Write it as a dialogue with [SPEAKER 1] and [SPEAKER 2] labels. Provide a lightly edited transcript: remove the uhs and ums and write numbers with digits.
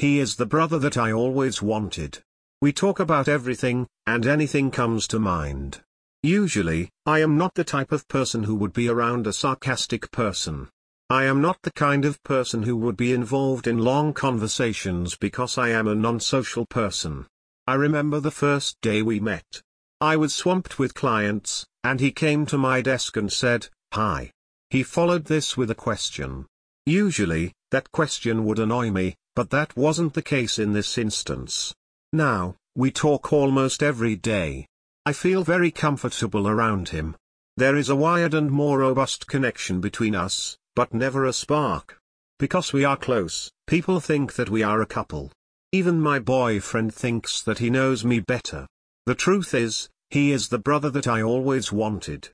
[SPEAKER 1] He is the brother that I always wanted. We talk about everything, and anything comes to mind. Usually, I am not the type of person who would be around a sarcastic person. I am not the kind of person who would be involved in long conversations because I am a non-social person. I remember the first day we met. I was swamped with clients, and he came to my desk and said, "Hi." He followed this with a question. Usually, that question would annoy me, but that wasn't the case in this instance. Now, we talk almost every day. I feel very comfortable around him. There is a wired and more robust connection between us, but never a spark. Because we are close, people think that we are a couple. Even my boyfriend thinks that he knows me better. The truth is, he is the brother that I always wanted.